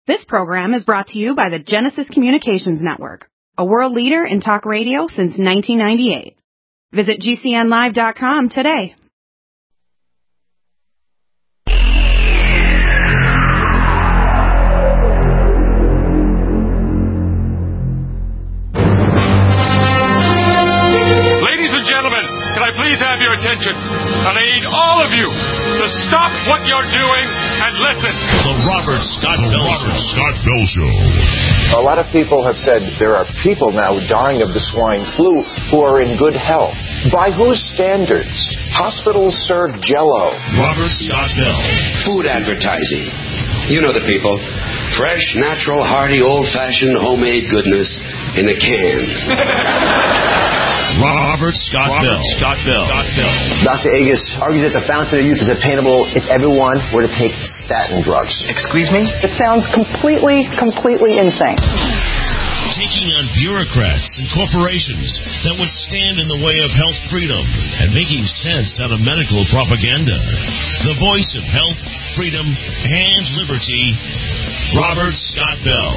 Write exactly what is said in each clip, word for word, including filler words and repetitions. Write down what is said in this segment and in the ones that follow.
This program is brought to you by the Genesis Communications Network, a world leader in talk radio since nineteen ninety-eight. Visit G C N live dot com today. Ladies and gentlemen, can I please have your attention? And I need all of you to stop what you're doing and listen. The Robert Scott Bell Show. Scott Bell Show. A lot of people have said there are people now dying of the swine flu who are in good health. By whose standards? Hospitals serve Jell-O. Robert Scott Bell. Food advertising. You know the people. Fresh, natural, hearty, old-fashioned, homemade goodness in a can. Robert Scott Robert Bell. Scott Bell. Scott Bell. Doctor Agus argues that the fountain of youth is attainable if everyone were to take statin drugs. Excuse me? It sounds completely, completely insane. Taking on bureaucrats and corporations that would stand in the way of health freedom and making sense out of medical propaganda. The voice of health, freedom, and liberty, Robert Scott Bell.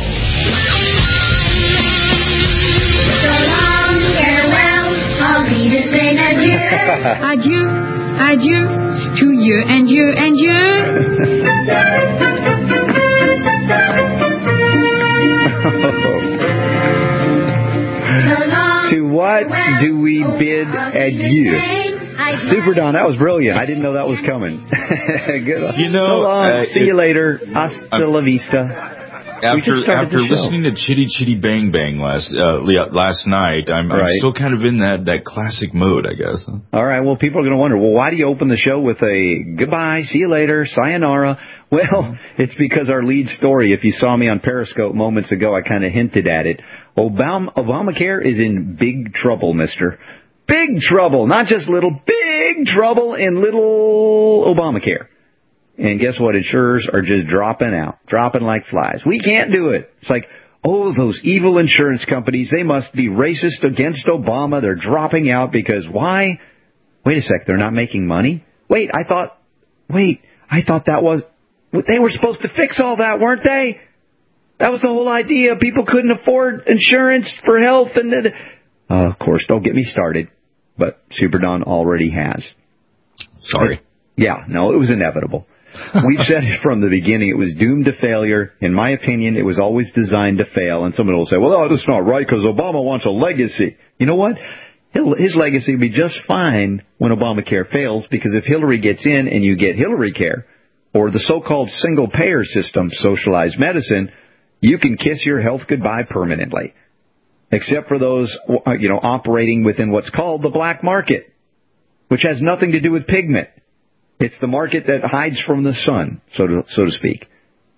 So long, farewell, I'll be to say adieu. Adieu, adieu, to you and you and you. To what do we bid adieu? Super Don, that was brilliant. I didn't know that was coming. Good. You know, so long. Uh, See it, you later. Hasta uh, la vista. After after listening to Chitty Chitty Bang Bang last uh, last night, I'm, right. I'm still kind of in that, that classic mode, I guess. All right. Well, people are going to wonder, well, why do you open the show with a goodbye, see you later, sayonara? Well, it's because our lead story, if you saw me on Periscope moments ago, I kind of hinted at it. Obama, Obamacare is in big trouble, mister. Big trouble. Not just little, big trouble in little Obamacare. And guess what? Insurers are just dropping out, dropping like flies. We can't do it. It's like, oh, those evil insurance companies, they must be racist against Obama. They're dropping out because why? Wait a sec, they're not making money? Wait, I thought, wait, I thought that was, they were supposed to fix all that, weren't they? That was the whole idea. People couldn't afford insurance for health. And then, uh, of course, don't get me started. But Super Don already has. Sorry. Yeah, no, it was inevitable. We've said it from the beginning. It was doomed to failure. In my opinion, it was always designed to fail. And someone will say, well, no, that's not right because Obama wants a legacy. You know what? His legacy will be just fine when Obamacare fails, because if Hillary gets in and you get Hillary Care, or the so-called single-payer system, socialized medicine, you can kiss your health goodbye permanently, except for those, you know, operating within what's called the black market, which has nothing to do with pigment. It's the market that hides from the sun, so to, so to speak,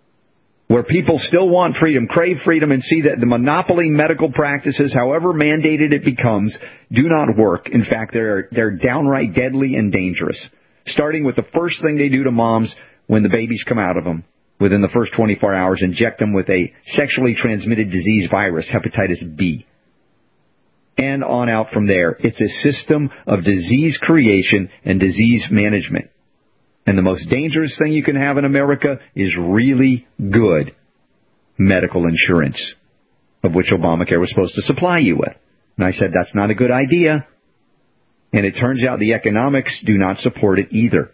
where people still want freedom, crave freedom, and see that the monopoly medical practices, however mandated it becomes, do not work. In fact, they're they're downright deadly and dangerous, starting with the first thing they do to moms when the babies come out of them. Within the first twenty-four hours, inject them with a sexually transmitted disease virus, hepatitis B. And on out from there. It's a system of disease creation and disease management. And the most dangerous thing you can have in America is really good medical insurance, of which Obamacare was supposed to supply you with. And I said, that's not a good idea. And it turns out the economics do not support it either.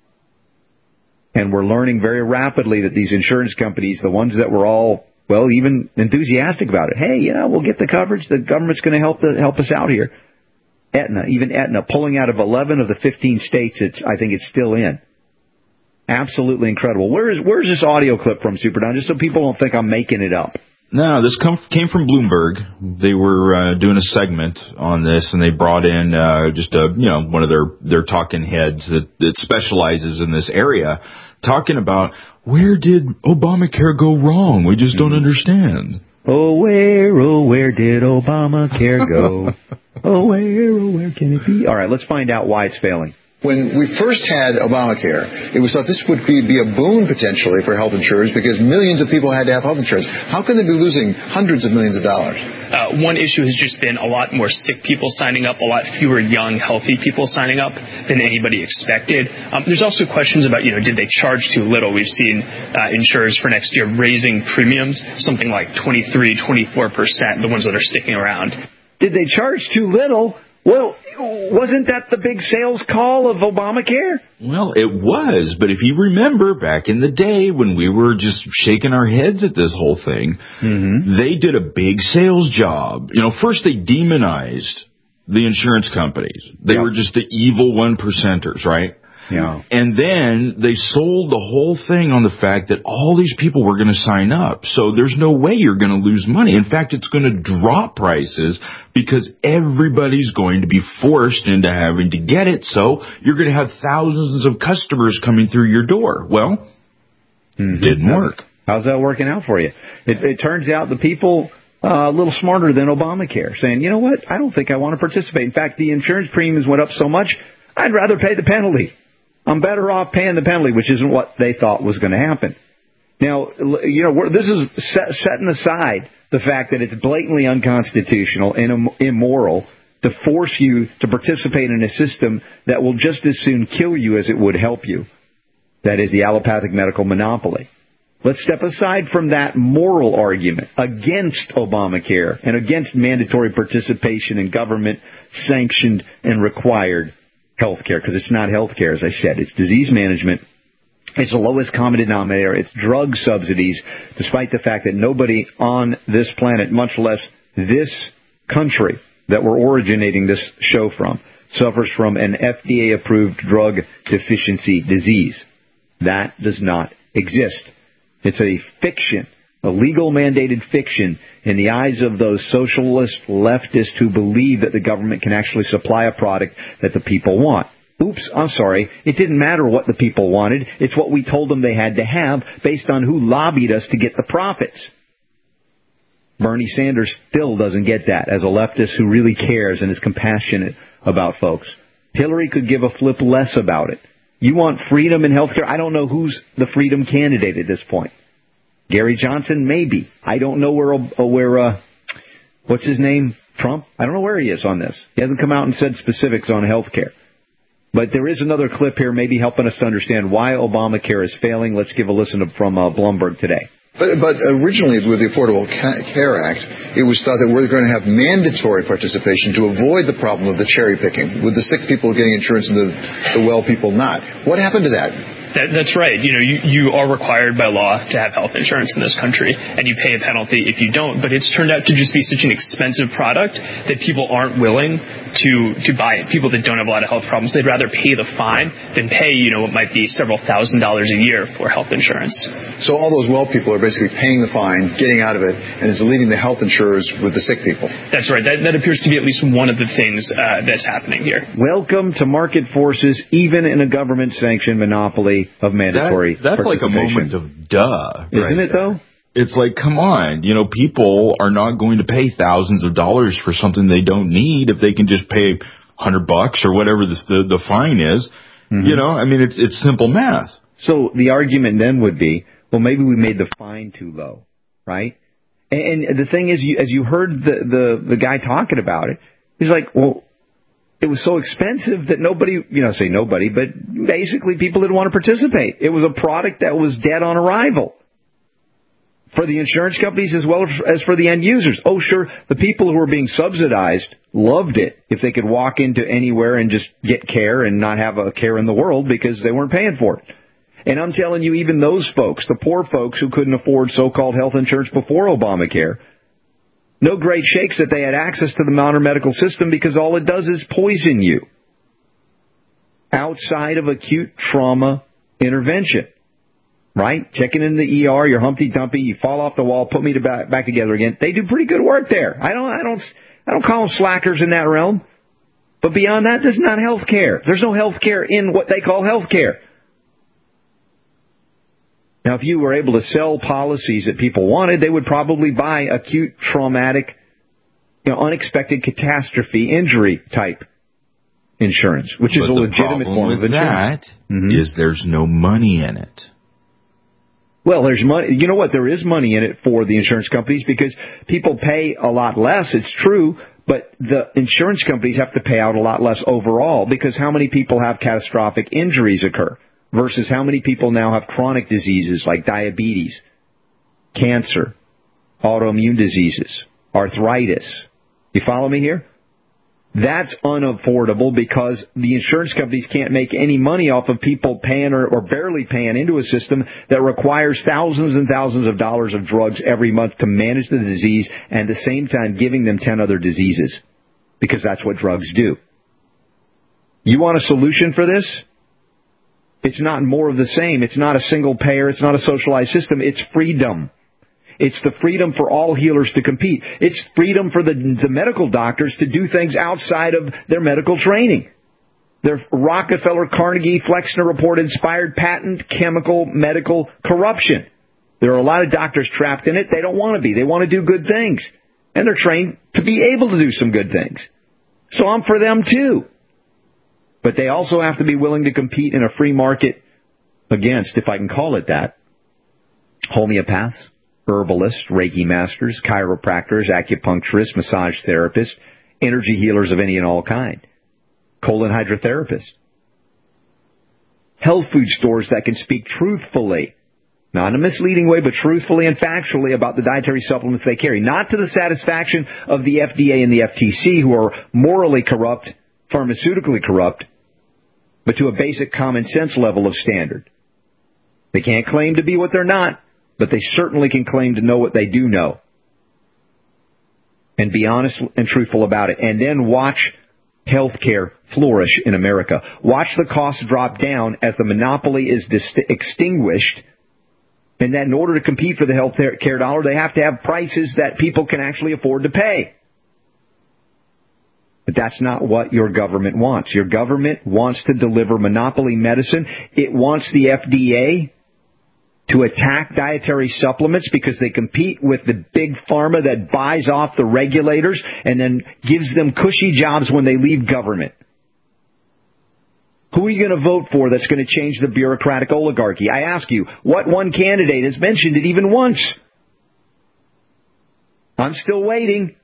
And we're learning very rapidly that these insurance companies, the ones that were all, well, even enthusiastic about it, hey, you know, we'll get the coverage. The government's going to help the, help us out here. Aetna, even Aetna, pulling out of eleven of the fifteen states, it's I think it's still in. Absolutely incredible. Where is where's this audio clip from, Super Don? Just so people don't think I'm making it up. No, this come, came from Bloomberg. They were uh, doing a segment on this, and they brought in uh, just a you know one of their their talking heads that, that specializes in this area, talking about where did Obamacare go wrong? We just don't understand. Oh, where, oh, where did Obamacare go? Oh, where, oh, where can it be? All right, let's find out why it's failing. When we first had Obamacare, it was thought this would be, be a boon potentially for health insurers because millions of people had to have health insurance. How can they be losing hundreds of millions of dollars? Uh, one issue has just been a lot more sick people signing up, a lot fewer young, healthy people signing up than anybody expected. Um, there's also questions about, you know, did they charge too little? We've seen uh, insurers for next year raising premiums, something like twenty-three, twenty-four percent, the ones that are sticking around. Did they charge too little? Well, wasn't that the big sales call of Obamacare? Well, it was, but if you remember back in the day when we were just shaking our heads at this whole thing, mm-hmm. they did a big sales job. You know, first they demonized the insurance companies. They yep. were just the evil one percenters, right? Yeah. And then they sold the whole thing on the fact that all these people were going to sign up. So there's no way you're going to lose money. In fact, it's going to drop prices because everybody's going to be forced into having to get it. So you're going to have thousands of customers coming through your door. Well, mm-hmm. didn't work. How's that working out for you? It, it turns out the people uh, a little smarter than Obamacare saying, you know what, I don't think I want to participate. In fact, the insurance premiums went up so much, I'd rather pay the penalty. I'm better off paying the penalty, which isn't what they thought was going to happen. Now, you know, we're, this is set, setting aside the fact that it's blatantly unconstitutional and immoral to force you to participate in a system that will just as soon kill you as it would help you. That is the allopathic medical monopoly. Let's step aside from that moral argument against Obamacare and against mandatory participation in government-sanctioned and required healthcare, because it's not healthcare, as I said. It's disease management. It's the lowest common denominator. It's drug subsidies, despite the fact that nobody on this planet, much less this country that we're originating this show from, suffers from an F D A-approved drug deficiency disease. That does not exist. It's a fiction, a legal mandated fiction in the eyes of those socialist leftists who believe that the government can actually supply a product that the people want. Oops, I'm sorry. It didn't matter what the people wanted. It's what we told them they had to have based on who lobbied us to get the profits. Bernie Sanders still doesn't get that as a leftist who really cares and is compassionate about folks. Hillary could give a flip less about it. You want freedom in healthcare? I don't know who's the freedom candidate at this point. Gary Johnson, maybe. I don't know where, where uh, what's his name? Trump? I don't know where he is on this. He hasn't come out and said specifics on health care. But there is another clip here maybe helping us to understand why Obamacare is failing. Let's give a listen from uh, Bloomberg today. But, but originally with the Affordable Care Act, it was thought that we're going to have mandatory participation to avoid the problem of the cherry picking, with the sick people getting insurance and the, the well people not. What happened to that? That, that's right. You know, you, you are required by law to have health insurance in this country, and you pay a penalty if you don't. But it's turned out to just be such an expensive product that people aren't willing to to buy it. People that don't have a lot of health problems, they'd rather pay the fine than pay, you know, what might be several thousand dollars a year for health insurance. So all those well people are basically paying the fine, getting out of it, and it's leaving the health insurers with the sick people. That's right. That, that appears to be at least one of the things uh, that's happening here. Welcome to market forces, even in a government-sanctioned monopoly of mandatory that, That's like a moment of duh. Isn't right it, though? It's like, come on. You know, people are not going to pay thousands of dollars for something they don't need if they can just pay a hundred bucks or whatever the, the, the fine is. Mm-hmm. You know, I mean, it's it's simple math. So the argument then would be, well, maybe we made the fine too low, right? And, and the thing is, you, as you heard the, the, the guy talking about it, he's like, well, it was so expensive that nobody, you know, say nobody, but basically people didn't want to participate. It was a product that was dead on arrival for the insurance companies as well as for the end users. Oh, sure, the people who were being subsidized loved it if they could walk into anywhere and just get care and not have a care in the world because they weren't paying for it. And I'm telling you, even those folks, the poor folks who couldn't afford so-called health insurance before Obamacare, no great shakes that they had access to the modern medical system because all it does is poison you outside of acute trauma intervention, right? Checking in the E R, you're Humpty Dumpty, you fall off the wall, put me to back, back together again. They do pretty good work there. I don't, I don't, I don't call them slackers in that realm. But beyond that, this is not health care. There's no health care in what they call health care. Now, if you were able to sell policies that people wanted, they would probably buy acute, traumatic, you know, unexpected catastrophe injury type insurance, which but is a legitimate form of insurance. That mm-hmm. is there's no money in it. Well, there's money. You know what? There is money in it for the insurance companies because people pay a lot less. It's true, but the insurance companies have to pay out a lot less overall because how many people have catastrophic injuries occur versus how many people now have chronic diseases like diabetes, cancer, autoimmune diseases, arthritis. You follow me here? That's unaffordable because the insurance companies can't make any money off of people paying or, or barely paying into a system that requires thousands and thousands of dollars of drugs every month to manage the disease and at the same time giving them ten other diseases because that's what drugs do. You want a solution for this? It's not more of the same. It's not a single payer. It's not a socialized system. It's freedom. It's the freedom for all healers to compete. It's freedom for the, the medical doctors to do things outside of their medical training. Their Rockefeller, Carnegie, Flexner Report inspired patent chemical medical corruption. There are a lot of doctors trapped in it. They don't want to be. They want to do good things. And they're trained to be able to do some good things. So I'm for them too. But they also have to be willing to compete in a free market against, if I can call it that, homeopaths, herbalists, Reiki masters, chiropractors, acupuncturists, massage therapists, energy healers of any and all kind, colon hydrotherapists, health food stores that can speak truthfully, not in a misleading way, but truthfully and factually about the dietary supplements they carry, not to the satisfaction of the F D A and the F T C, who are morally corrupt, pharmaceutically corrupt, but to a basic common sense level of standard. They can't claim to be what they're not, but they certainly can claim to know what they do know. And be honest and truthful about it. And then watch healthcare flourish in America. Watch the costs drop down as the monopoly is dis- extinguished. And that in order to compete for the health care dollar, they have to have prices that people can actually afford to pay. But that's not what your government wants. Your government wants to deliver monopoly medicine. It wants the F D A to attack dietary supplements because they compete with the big pharma that buys off the regulators and then gives them cushy jobs when they leave government. Who are you going to vote for that's going to change the bureaucratic oligarchy? I ask you, what one candidate has mentioned it even once? I'm still waiting.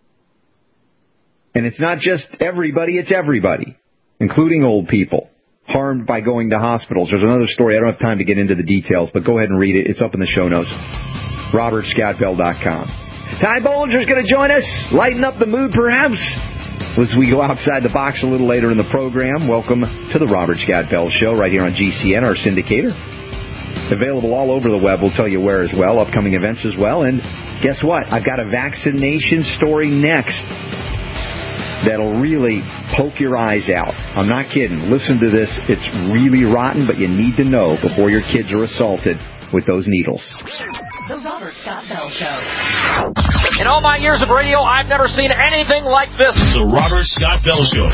And it's not just everybody, it's everybody, including old people harmed by going to hospitals. There's another story. I don't have time to get into the details, but go ahead and read it. It's up in the show notes. Robert Scott Bell dot com. Ty Bollinger's going to join us, lighten up the mood perhaps, as we go outside the box a little later in the program. Welcome to the Robert Scott Bell Show right here on G C N, our syndicator. Available all over the web. We'll tell you where as well, upcoming events as well. And guess what? I've got a vaccination story next that'll really poke your eyes out. I'm not kidding. Listen to this. It's really rotten, but you need to know before your kids are assaulted with those needles. The Robert Scott Bell Show. In all my years of radio, I've never seen anything like this. The Robert Scott Bell Show.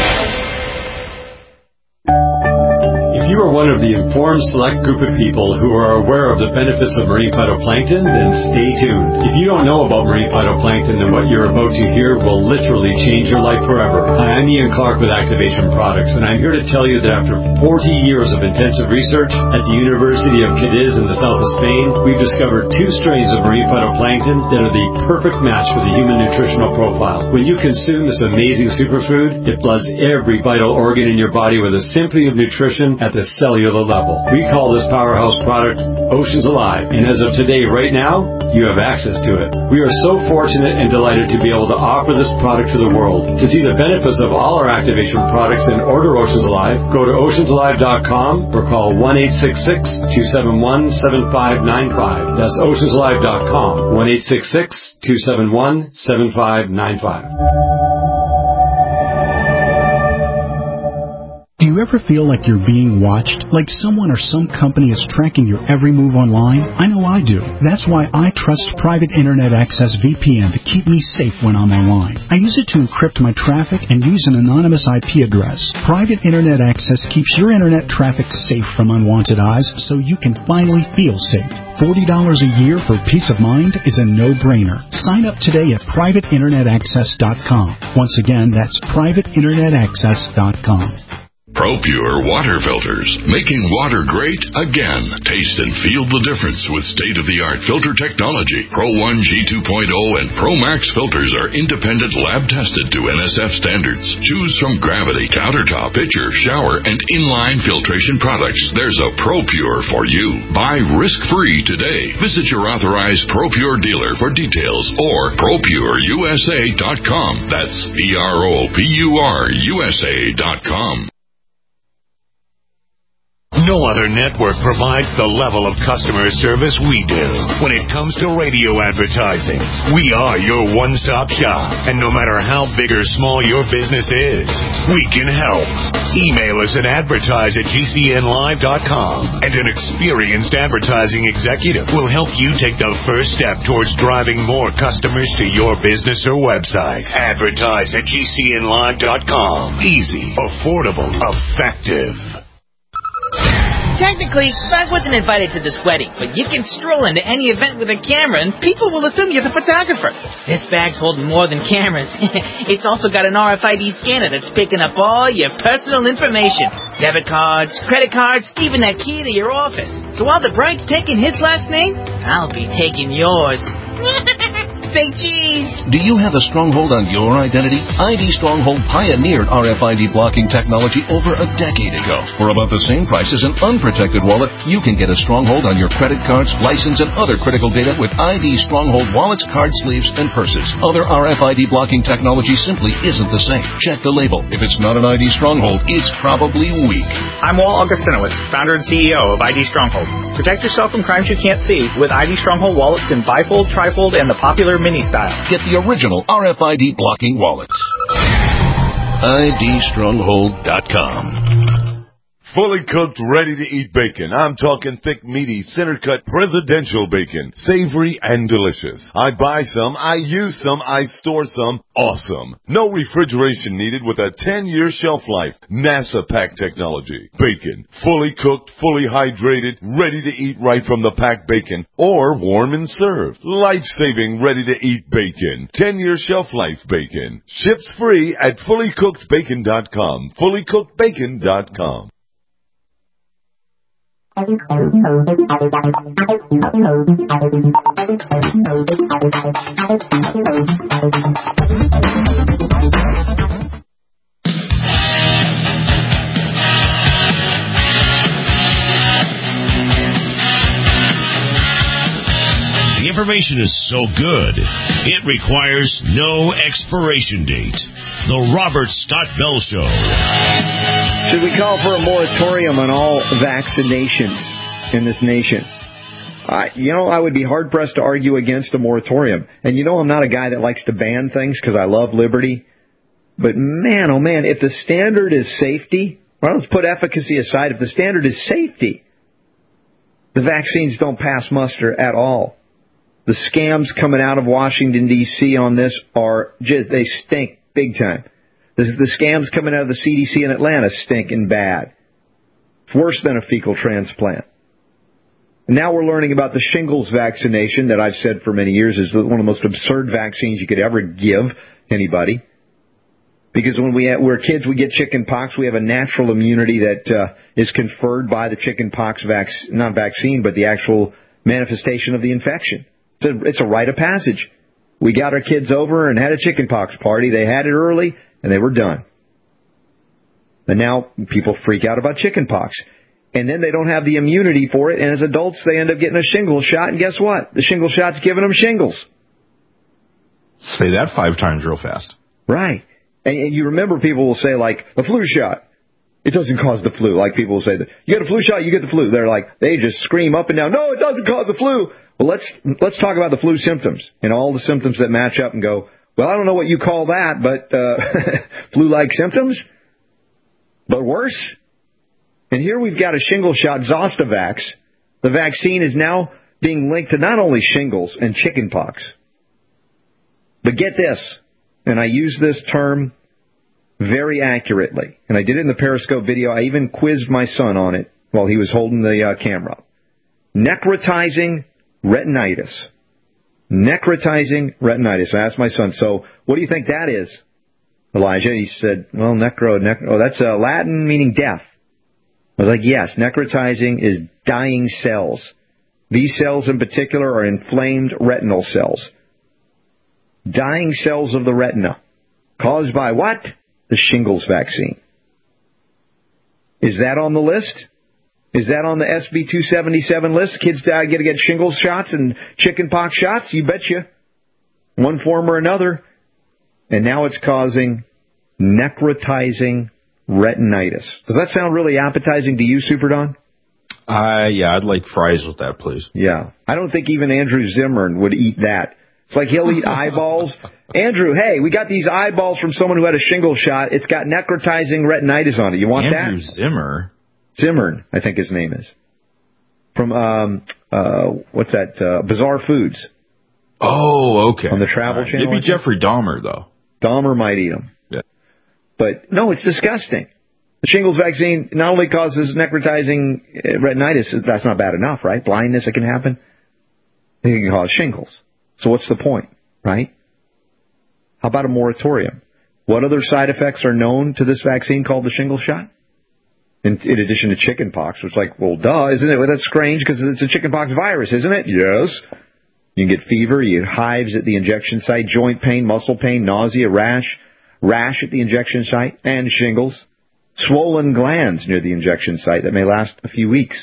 If you are one of the informed select group of people who are aware of the benefits of marine phytoplankton, then stay tuned. If you don't know about marine phytoplankton, then what you're about to hear will literally change your life forever. Hi, I'm Ian Clark with Activation Products, and I'm here to tell you that after forty years of intensive research at the University of Cadiz in the south of Spain, we've discovered two strains of marine phytoplankton that are the perfect match for the human nutritional profile. When you consume this amazing superfood, it floods every vital organ in your body with a symphony of nutrition at the cellular level. We call this powerhouse product Oceans Alive, and as of today, right now, you have access to it. We are so fortunate and delighted to be able to offer this product to the world. To see the benefits of all our activation products and order Oceans Alive, go to oceans alive dot com or call one eight six six, two seven one, seven five nine five. That's oceans alive dot com, one eight six six, two seven one, seven five nine five. Do you ever ever feel like you're being watched? Like someone or some company is tracking your every move online? I know I do. That's why I trust Private Internet Access V P N to keep me safe when I'm online. I use it to encrypt my traffic and use an anonymous I P address. Private Internet Access keeps your internet traffic safe from unwanted eyes so you can finally feel safe. forty dollars a year for peace of mind is a no-brainer. Sign up today at private internet access dot com. Once again, that's private internet access dot com. ProPure water filters, making water great again. Taste and feel the difference with state-of-the-art filter technology. Pro one G two point oh and Pro Max filters are independent lab-tested to N S F standards. Choose from Gravity, Countertop, Pitcher, Shower, and Inline filtration products. There's a ProPure for you. Buy risk-free today. Visit your authorized ProPure dealer for details or pro pure U S A dot com. That's P R O P U R U S A dot com. No other network provides the level of customer service we do when it comes to radio advertising. We are your one-stop shop, and no matter how big or small your business is, we can help. Email us at advertise at G C N live dot com, and an experienced advertising executive will help you take the first step towards driving more customers to your business or website. Advertise at G C N live dot com. Easy, affordable, effective. Technically, I wasn't invited to this wedding, but you can stroll into any event with a camera and people will assume you're the photographer. This bag's holding more than cameras. It's also got an R F I D scanner that's picking up all your personal information. Debit cards, credit cards, even that key to your office. So while the bride's taking his last name, I'll be taking yours. Say cheese! Do you have a stronghold on your identity? I D Stronghold pioneered R F I D blocking technology over a decade ago. For about the same price as an unprotected wallet, you can get a stronghold on your credit cards, license, and other critical data with I D Stronghold wallets, card sleeves, and purses. Other R F I D blocking technology simply isn't the same. Check the label. If it's not an I D Stronghold, it's probably weak. I'm Walt Augustinowicz, founder and C E O of I D Stronghold. Protect yourself from crimes you can't see with I D Stronghold wallets in bifold, trifold, and the popular mini style. Get the original R F I D blocking wallets. I D stronghold dot com. Fully cooked, ready-to-eat bacon. I'm talking thick, meaty, center-cut presidential bacon. Savory and delicious. I buy some, I use some, I store some. Awesome. No refrigeration needed with a ten-year shelf life. NASA pack technology. Bacon. Fully cooked, fully hydrated, ready to eat right from the packed bacon. Or warm and served. Life-saving, ready-to-eat bacon. ten-year shelf life bacon. Ships free at fully cooked bacon dot com. fully cooked bacon dot com. The information is so good, it requires no expiration date. The Robert Scott Bell Show. Should we call for a moratorium on all vaccinations in this nation? Uh, you know, I would be hard-pressed to argue against a moratorium. And you know I'm not a guy that likes to ban things because I love liberty. But man, oh man, if the standard is safety, well, let's put efficacy aside. If the standard is safety, the vaccines don't pass muster at all. The scams coming out of Washington, D C on this are just, they stink big time. The, the scams coming out of the C D C in Atlanta stinking bad. It's worse than a fecal transplant. And now we're learning about the shingles vaccination that I've said for many years is one of the most absurd vaccines you could ever give anybody. Because when we we're kids, we get chicken pox. We have a natural immunity that uh, is conferred by the chicken pox vac- not vaccine, but the actual manifestation of the infection. It's a, it's a rite of passage. We got our kids over and had a chicken pox party. They had it early, and they were done. And now people freak out about chicken pox. And then they don't have the immunity for it, and as adults, they end up getting a shingles shot, and guess what? The shingles shot's giving them shingles. Say that five times real fast. Right. And, and you remember people will say, like, the flu shot. It doesn't cause the flu. Like people will say, that you get a flu shot, you get the flu. They're like, they just scream up and down, no, it doesn't cause the flu. Well, let's let's talk about the flu symptoms and all the symptoms that match up and go, well, I don't know what you call that, but uh, flu-like symptoms? But worse? And here we've got a shingle shot, Zostavax. The vaccine is now being linked to not only shingles and chickenpox. But get this, and I use this term very accurately, and I did it in the Periscope video. I even quizzed my son on it while he was holding the uh, camera. Necrotizing retinitis. Necrotizing retinitis. I asked my son, so what do you think that is, Elijah? He said, well, necro, necro oh, that's uh, Latin meaning death. I was like, yes, necrotizing is dying cells. These cells in particular are inflamed retinal cells. Dying cells of the retina. Caused by what? The shingles vaccine. Is that on the list? Is that on the S B two seventy-seven list? Kids die, get to get shingles shots and chickenpox shots? You betcha. One form or another. And now it's causing necrotizing retinitis. Does that sound really appetizing to you, Super Don? Uh, yeah, I'd like fries with that, please. Yeah. I don't think even Andrew Zimmern would eat that. It's like he'll eat eyeballs. Andrew, hey, we got these eyeballs from someone who had a shingle shot. It's got necrotizing retinitis on it. You want Andrew that? Andrew Zimmer? Zimmern, I think his name is. From, um, uh, what's that? Uh, Bizarre Foods. Oh, okay. On the Travel right. Channel. Maybe Jeffrey Dahmer, though. Dahmer might eat them. Yeah. But, no, it's disgusting. The shingles vaccine not only causes necrotizing retinitis, that's not bad enough, right? Blindness, it can happen. It can cause shingles. So what's the point, right? How about a moratorium? What other side effects are known to this vaccine called the shingle shot? In, in addition to chickenpox, which is like, well, duh, isn't it? Well, that's strange because it's a chickenpox virus, isn't it? Yes. You can get fever, you get hives at the injection site, joint pain, muscle pain, nausea, rash, rash at the injection site, and shingles. Swollen glands near the injection site that may last a few weeks.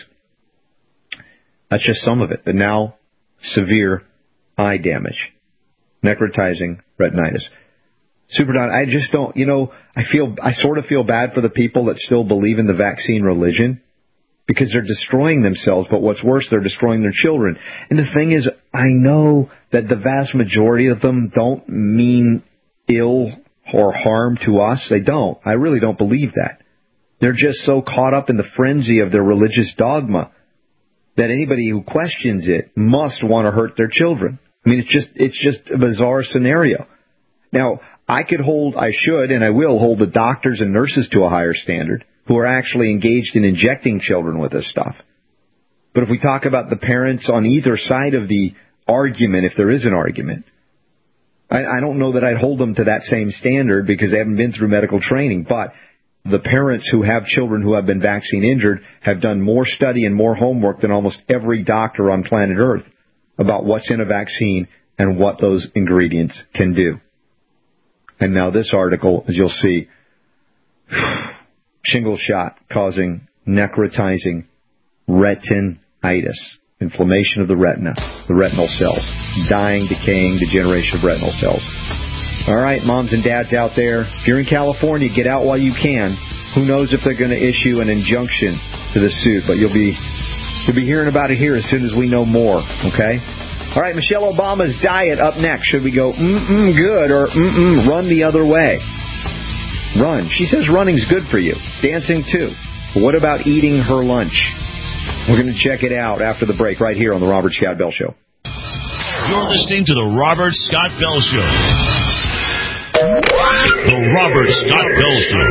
That's just some of it. But now, severe eye damage. Necrotizing retinitis. Super Don, I just don't, you know, I feel, I sort of feel bad for the people that still believe in the vaccine religion because they're destroying themselves, but what's worse, they're destroying their children. And the thing is, I know that the vast majority of them don't mean ill or harm to us. They don't. I really don't believe that. They're just so caught up in the frenzy of their religious dogma that anybody who questions it must want to hurt their children. I mean, it's just, it's just a bizarre scenario. Now, I could hold, I should, and I will hold the doctors and nurses to a higher standard who are actually engaged in injecting children with this stuff. But if we talk about the parents on either side of the argument, if there is an argument, I, I don't know that I'd hold them to that same standard because they haven't been through medical training. But the parents who have children who have been vaccine injured have done more study and more homework than almost every doctor on planet Earth about what's in a vaccine and what those ingredients can do. And now this article, as you'll see, shingle shot causing necrotizing retinitis, inflammation of the retina, the retinal cells, dying, decaying, degeneration of retinal cells. All right, moms and dads out there, if you're in California, get out while you can. Who knows if they're going to issue an injunction to the suit, but you'll be you'll be hearing about it here as soon as we know more, okay? All right, Michelle Obama's diet up next. Should we go mm-mm good or mm-mm run the other way? Run. She says running's good for you. Dancing, too. But what about eating her lunch? We're going to check it out after the break right here on the Robert Scott Bell Show. You're listening to the Robert Scott Bell Show. The Robert Scott Bell Show.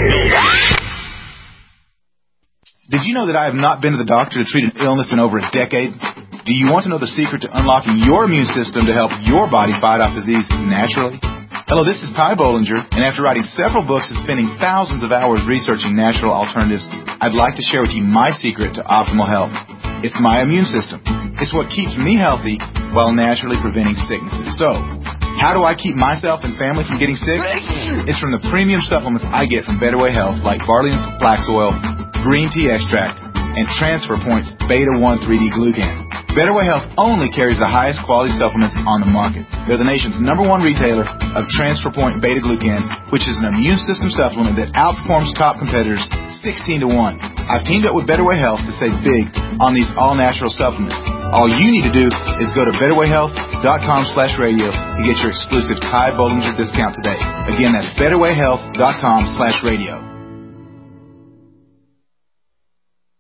Did you know that I have not been to the doctor to treat an illness in over a decade? Do you want to know the secret to unlocking your immune system to help your body fight off disease naturally? Hello, this is Ty Bollinger, and after writing several books and spending thousands of hours researching natural alternatives, I'd like to share with you my secret to optimal health. It's my immune system. It's what keeps me healthy while naturally preventing sicknesses. So, how do I keep myself and family from getting sick? It's from the premium supplements I get from Better Way Health, like barley and flax oil, green tea extract, and Transfer Point's Beta one three D Glucan. Better Way Health only carries the highest quality supplements on the market. They're the nation's number one retailer of Transfer Point Beta Glucan, which is an immune system supplement that outperforms top competitors sixteen to one. I've teamed up with Better Way Health to save big on these all-natural supplements. All you need to do is go to betterwayhealth.com slash radio to get your exclusive Ty Bollinger discount today. Again, that's betterwayhealth.com slash radio.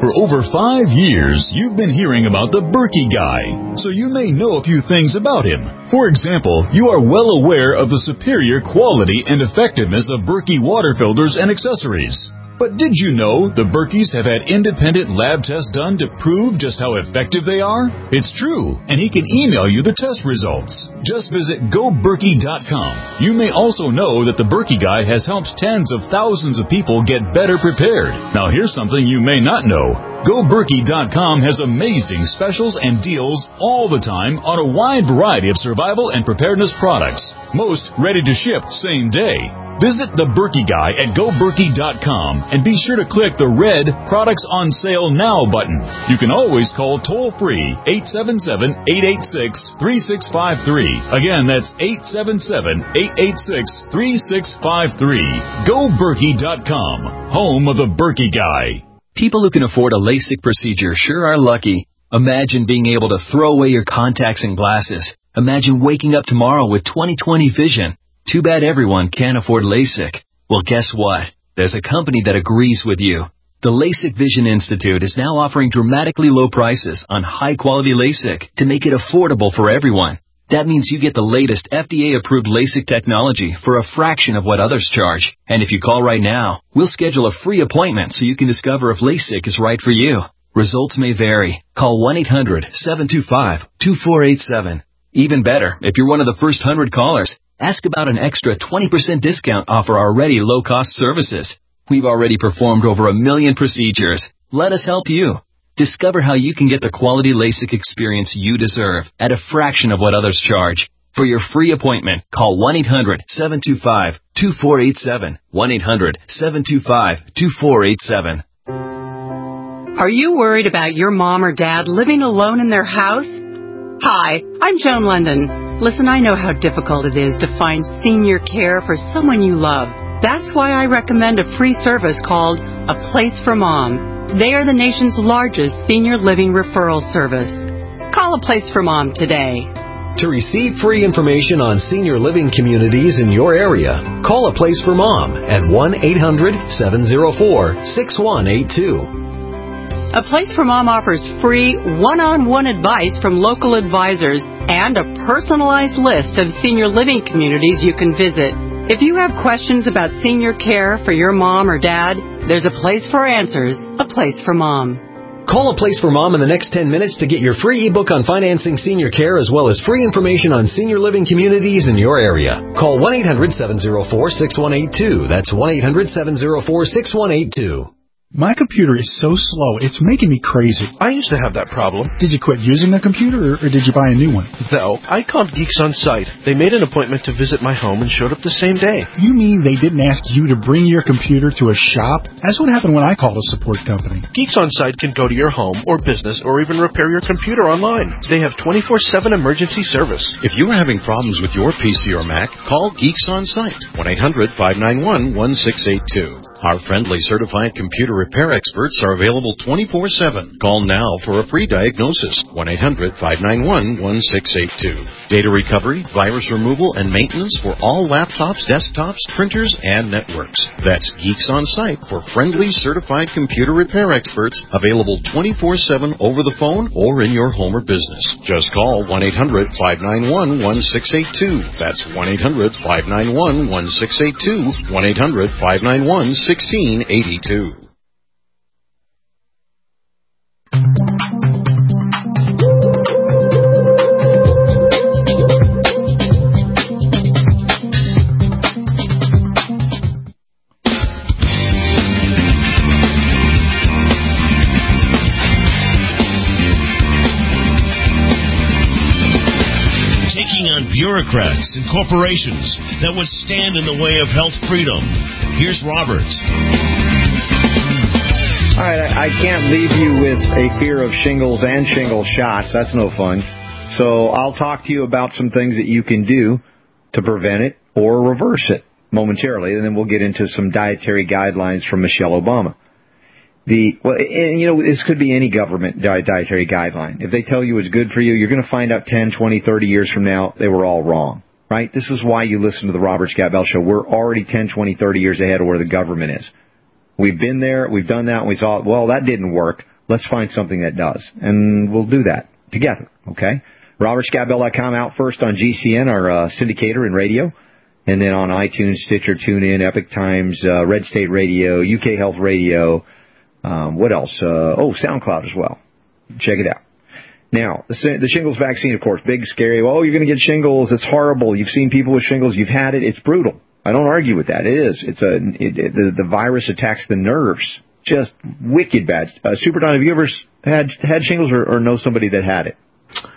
For over five years, you've been hearing about the Berkey Guy, so you may know a few things about him. For example, you are well aware of the superior quality and effectiveness of Berkey water filters and accessories. But did you know the Berkeys have had independent lab tests done to prove just how effective they are? It's true, and he can email you the test results. Just visit go berkey dot com. You may also know that the Berkey Guy has helped tens of thousands of people get better prepared. Now here's something you may not know. go berkey dot com has amazing specials and deals all the time on a wide variety of survival and preparedness products. Most ready to ship same day. Visit the Berkey Guy at go berkey dot com and be sure to click the red Products on Sale Now button. You can always call toll-free eight seven seven, eight eight six, three six five three. Again, that's eight seven seven, eight eight six, three six five three. go berkey dot com, home of the Berkey Guy. People who can afford a LASIK procedure sure are lucky. Imagine being able to throw away your contacts and glasses. Imagine waking up tomorrow with twenty twenty vision. Too bad everyone can't afford LASIK. Well, guess what? There's a company that agrees with you. The LASIK Vision Institute is now offering dramatically low prices on high-quality LASIK to make it affordable for everyone. That means you get the latest F D A-approved LASIK technology for a fraction of what others charge. And if you call right now, we'll schedule a free appointment so you can discover if LASIK is right for you. Results may vary. Call one eight hundred, seven two five, two four eight seven. Even better, if you're one of the first one hundred callers, ask about an extra twenty percent discount off our already low-cost services. We've already performed over a million procedures. Let us help you. Discover how you can get the quality LASIK experience you deserve at a fraction of what others charge. For your free appointment, call one eight hundred, seven two five, two four eight seven. one eight hundred, seven two five, two four eight seven. Are you worried about your mom or dad living alone in their house? Hi, I'm Joan London. Listen, I know how difficult it is to find senior care for someone you love. That's why I recommend a free service called A Place for Mom. They are the nation's largest senior living referral service. Call A Place for Mom today. To receive free information on senior living communities in your area, call A Place for Mom at one eight hundred, seven oh four, six one eight two. A Place for Mom offers free one-on-one advice from local advisors and a personalized list of senior living communities you can visit. If you have questions about senior care for your mom or dad, there's a place for answers, A Place for Mom. Call A Place for Mom in the next ten minutes to get your free ebook on financing senior care as well as free information on senior living communities in your area. Call one eight hundred, seven oh four, six one eight two. That's one eight hundred, seven oh four, six one eight two. My computer is so slow, it's making me crazy. I used to have that problem. Did you quit using the computer, or, or did you buy a new one? No, I called Geeks on Site. They made an appointment to visit my home and showed up the same day. You mean they didn't ask you to bring your computer to a shop? That's what happened when I called a support company. Geeks on Site can go to your home or business or even repair your computer online. They have twenty-four seven emergency service. If you are having problems with your P C or Mac, call Geeks on Site. one eight hundred, five nine one, one six eight two. Our friendly certified computer repair experts are available twenty-four seven. Call now for a free diagnosis. one eight hundred, five nine one, one six eight two. Data recovery, virus removal, and maintenance for all laptops, desktops, printers, and networks. That's Geeks on Site for friendly certified computer repair experts available twenty-four seven over the phone or in your home or business. Just call one eight hundred, five nine one, one six eight two. That's one eight hundred, five nine one, one six eight two. one eight hundred, five nine one, sixteen eighty-two. Taking on bureaucrats and corporations that would stand in the way of health freedom. Here's Robert. All right, I can't leave you with a fear of shingles and shingle shots. That's no fun. So I'll talk to you about some things that you can do to prevent it or reverse it momentarily, and then we'll get into some dietary guidelines from Michelle Obama. The well, and you know, this could be any government dietary guideline. If they tell you it's good for you, you're going to find out ten, twenty, thirty years from now they were all wrong, right? This is why you listen to the Robert Scott Bell Show. We're already ten, twenty, thirty years ahead of where the government is. We've been there, we've done that, and we thought, well, that didn't work. Let's find something that does, and we'll do that together, okay? Robert Scott Bell dot com out first on G C N, our uh, syndicator and radio, and then on iTunes, Stitcher, TuneIn, Epic Times, uh, Red State Radio, U K Health Radio, um, what else? Uh, oh, SoundCloud as well. Check it out. Now, the, the shingles vaccine, of course, big, scary. Oh, you're going to get shingles. It's horrible. You've seen people with shingles. You've had it. It's brutal. I don't argue with that. It is. It's a it, it, the, the virus attacks the nerves. Just wicked bad. Uh, Super Don, have you ever had had shingles or, or know somebody that had it?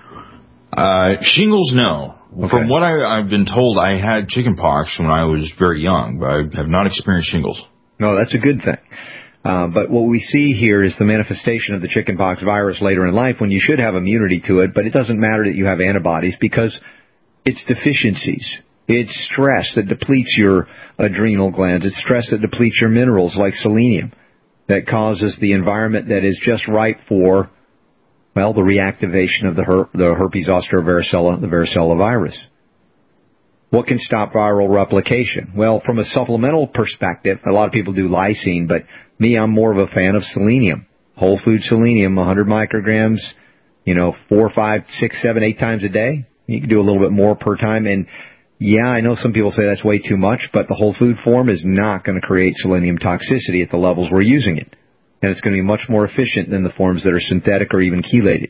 Uh, shingles, no. Okay. From what I, I've been told, I had chickenpox when I was very young, but I have not experienced shingles. No, that's a good thing. Uh, but what we see here is the manifestation of the chickenpox virus later in life when you should have immunity to it, but it doesn't matter that you have antibodies because it's deficiencies. It's stress that depletes your adrenal glands. It's stress that depletes your minerals like selenium that causes the environment that is just right for, well, the reactivation of the, her- the herpes zoster varicella, the varicella virus. What can stop viral replication? Well, from a supplemental perspective, a lot of people do lysine, but me, I'm more of a fan of selenium. Whole food selenium, one hundred micrograms, you know, four, five, six, seven, eight times a day. You can do a little bit more per time. And, yeah, I know some people say that's way too much, but the whole food form is not going to create selenium toxicity at the levels we're using it. And it's going to be much more efficient than the forms that are synthetic or even chelated.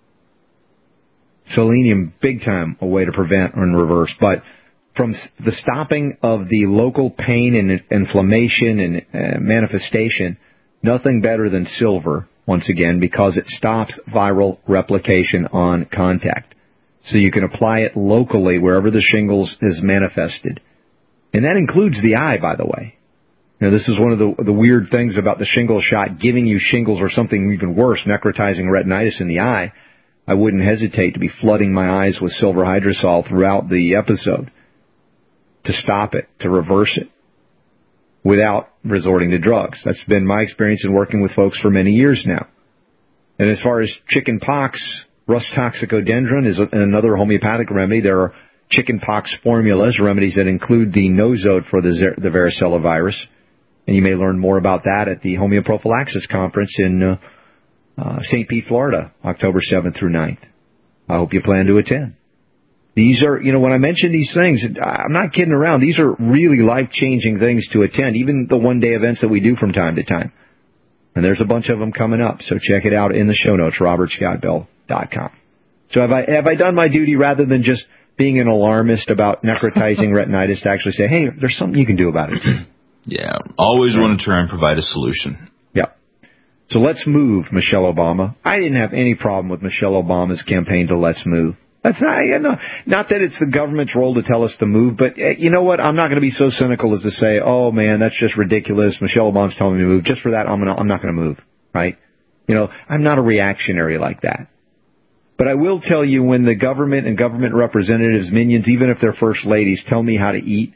Selenium, big time, a way to prevent and reverse. But from the stopping of the local pain and inflammation and uh, manifestation, nothing better than silver, once again, because it stops viral replication on contact. So you can apply it locally wherever the shingles is manifested. And that includes the eye, by the way. Now, this is one of the, the weird things about the shingle shot giving you shingles or something even worse, necrotizing retinitis in the eye. I wouldn't hesitate to be flooding my eyes with silver hydrosol throughout the episode to stop it, to reverse it, without resorting to drugs. That's been my experience in working with folks for many years now. And as far as chicken pox, Rust toxicodendron is another homeopathic remedy. There are chicken pox formulas, remedies that include the nosode for the, the varicella virus. And you may learn more about that at the Homeoprophylaxis Conference in uh, uh, Saint Pete, Florida, October seventh through ninth. I hope you plan to attend. These are, you know, when I mention these things, I'm not kidding around. These are really life-changing things to attend, even the one-day events that we do from time to time. And there's a bunch of them coming up, so check it out in the show notes, robert scott bell dot com. So have I have I done my duty rather than just being an alarmist about necrotizing retinitis to actually say, hey, there's something you can do about it? Yeah, always right. Want to try and provide a solution. Yeah. So let's move, Michelle Obama. I didn't have any problem with Michelle Obama's campaign to Let's Move. That's not, you know, not that it's the government's role to tell us to move, but uh, you know what? I'm not going to be so cynical as to say, oh man, that's just ridiculous. Michelle Obama's telling me to move. Just for that, I'm gonna, I'm not going to move, right? You know, I'm not a reactionary like that. But I will tell you, when the government and government representatives, minions, even if they're first ladies, tell me how to eat,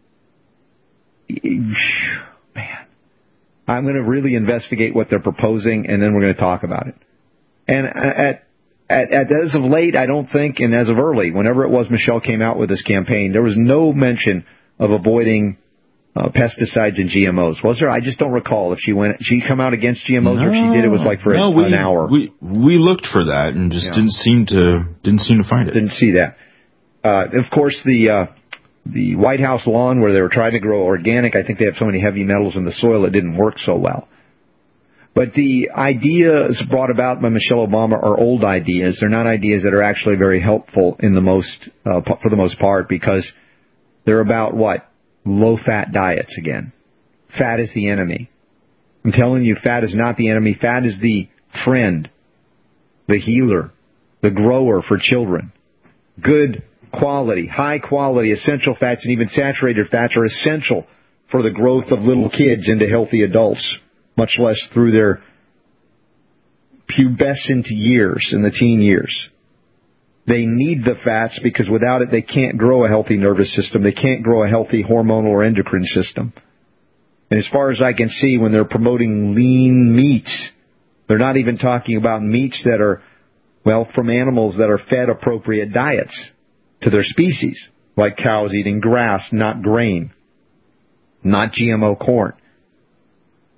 man, I'm going to really investigate what they're proposing, and then we're going to talk about it. And at At, at, as of late, I don't think, and as of early, whenever it was Michelle came out with this campaign, there was no mention of avoiding uh, pesticides and G M Os. Was there? I just don't recall if she went, she come out against G M Os, no, or if she did, it was like for no, a, we, an hour. We we looked for that and just yeah. didn't seem to didn't seem to find it. Didn't see that. Uh, of course, the uh, the White House lawn where they were trying to grow organic, I think they have so many heavy metals in the soil it didn't work so well. But the ideas brought about by Michelle Obama are old ideas. They're not ideas that are actually very helpful in the most, uh, for the most part, because they're about what? Low-fat diets again. Fat is the enemy. I'm telling you, fat is not the enemy. Fat is the friend, the healer, the grower for children. Good quality, high quality, essential fats and even saturated fats are essential for the growth of little kids into healthy adults, much less through their pubescent years and the teen years. They need the fats because without it they can't grow a healthy nervous system. They can't grow a healthy hormonal or endocrine system. And as far as I can see, when they're promoting lean meats, they're not even talking about meats that are, well, from animals that are fed appropriate diets to their species, like cows eating grass, not grain, not G M O corn.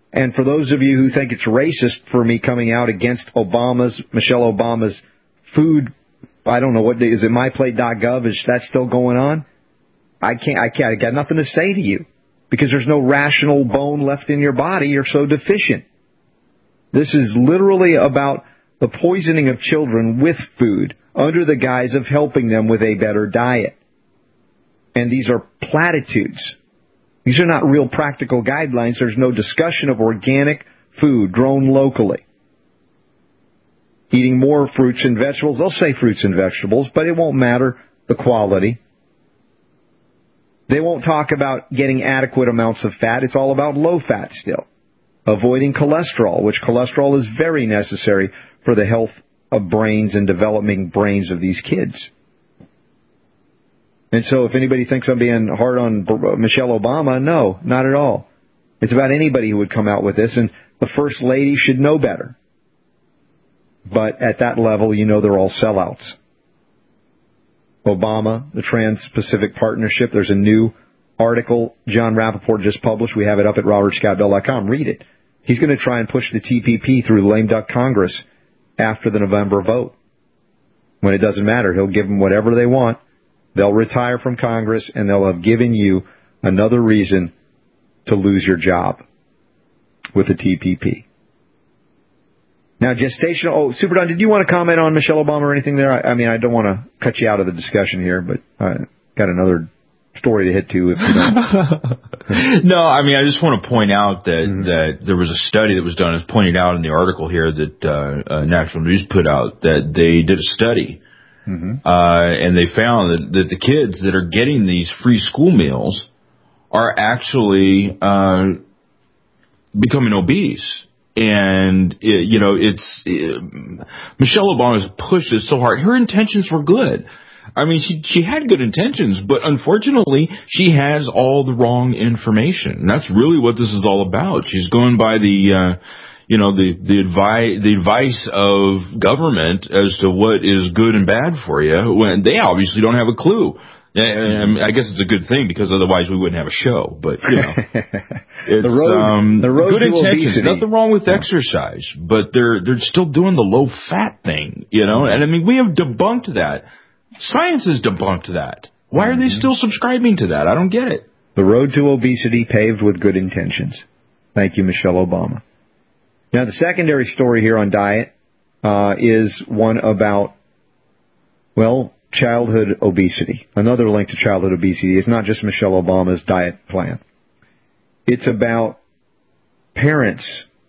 And for those of you who think it's racist for me coming out against Obama's, Michelle Obama's food, I don't know what, is it my plate dot gov? Is that still going on? I can't, I can't, I got nothing to say to you because there's no rational bone left in your body. You're so deficient. This is literally about the poisoning of children with food under the guise of helping them with a better diet. And these are platitudes. These are not real practical guidelines. There's no discussion of organic food grown locally. Eating more fruits and vegetables. They'll say fruits and vegetables, but it won't matter the quality. They won't talk about getting adequate amounts of fat. It's all about low fat still. Avoiding cholesterol, which cholesterol is very necessary for the health of brains and developing brains of these kids. And so if anybody thinks I'm being hard on Michelle Obama, no, not at all. It's about anybody who would come out with this, and the First Lady should know better. But at that level, you know they're all sellouts. Obama, the Trans-Pacific Partnership, there's a new article John Rappaport just published. We have it up at robert scott bell dot com. Read it. He's going to try and push the T P P through the lame duck Congress after the November vote. When it doesn't matter, he'll give them whatever they want. They'll retire from Congress, and they'll have given you another reason to lose your job with the T P P. Now, gestational... Oh, Super Don, did you want to comment on Michelle Obama or anything there? I, I mean, I don't want to cut you out of the discussion here, but I got another story to hit to if you don't. No, I mean, I just want to point out that, mm-hmm. that there was a study that was done, as pointed out in the article here that uh, uh, National News put out, that they did a study. Mm-hmm. Uh, and they found that, that the kids that are getting these free school meals are actually uh, becoming obese. And, it, you know, it's it, Michelle Obama's pushed it so hard. Her intentions were good. I mean, she she had good intentions, but unfortunately, she has all the wrong information. And that's really what this is all about. She's going by the... Uh, You know, the, the advice, the advice of government as to what is good and bad for you, when they obviously don't have a clue. And I guess it's a good thing, because otherwise we wouldn't have a show. But, you know, it's the road, um, the road good to intentions. obesity. Nothing wrong with exercise, but they're they're still doing the low fat thing, you know. And I mean, we have debunked that. Science has debunked that. Why are they still subscribing to that? I don't get it. The road to obesity paved with good intentions. Thank you, Michelle Obama. Now, the secondary story here on diet uh, is one about, well, childhood obesity. Another link to childhood obesity. It's not just Michelle Obama's diet plan. It's about parents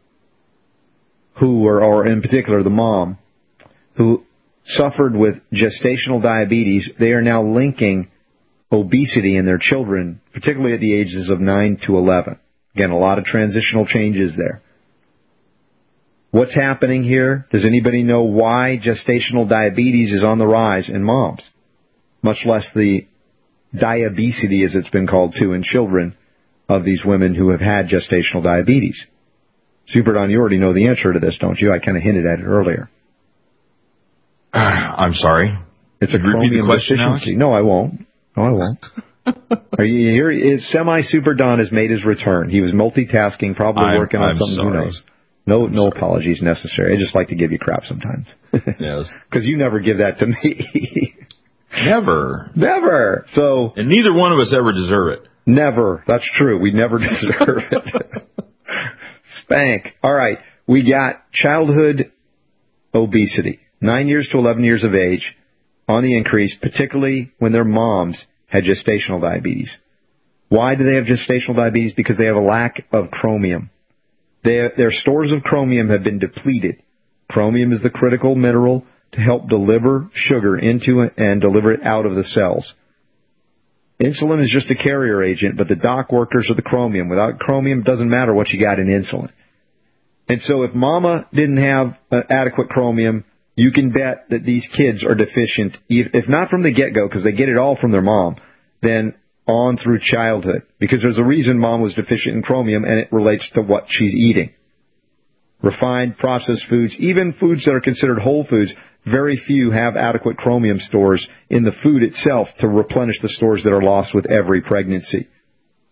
who are, or in particular the mom, who suffered with gestational diabetes. They are now linking obesity in their children, particularly at the ages of nine to eleven. Again, a lot of transitional changes there. What's happening here? Does anybody know why gestational diabetes is on the rise in moms? Much less the diabesity, as it's been called too, in children of these women who have had gestational diabetes. Super Don, you already know the answer to this, don't you? I kind of hinted at it earlier. Uh, I'm sorry. It's a chromium deficiency. No, I won't. No, I won't. Are you here? Is Semi Super Don has made his return. He was multitasking, probably I'm, working on I'm something. Sorry. Who knows? No, no apologies necessary. I just like to give you crap sometimes. Yes. Because you never give that to me. Never. Never. So. And neither one of us ever deserve it. Never. That's true. We never deserve it. Spank. All right. We got childhood obesity. Nine years to eleven years of age on the increase, particularly when their moms had gestational diabetes. Why do they have gestational diabetes? Because they have a lack of chromium. Their, their stores of chromium have been depleted. Chromium is the critical mineral to help deliver sugar into and deliver it out of the cells. Insulin is just a carrier agent, but the dock workers are the chromium. Without chromium, it doesn't matter what you got in insulin. And so if mama didn't have uh, adequate chromium, you can bet that these kids are deficient, if not from the get-go, because they get it all from their mom, then on through childhood, because there's a reason mom was deficient in chromium, and it relates to what she's eating. Refined, processed foods, even foods that are considered whole foods, very few have adequate chromium stores in the food itself to replenish the stores that are lost with every pregnancy.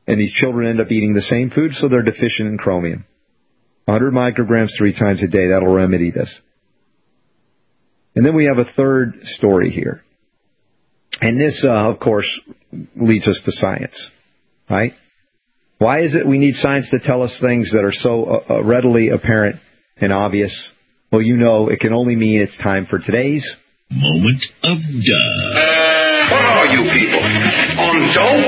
And these children end up eating the same food, so they're deficient in chromium. one hundred micrograms three times a day, that'll remedy this. And then we have a third story here. And this, uh, of course, leads us to science, right? Why is it we need science to tell us things that are so uh, readily apparent and obvious? Well, you know, it can only mean it's time for today's Moment of Duh. What are you people? On dope?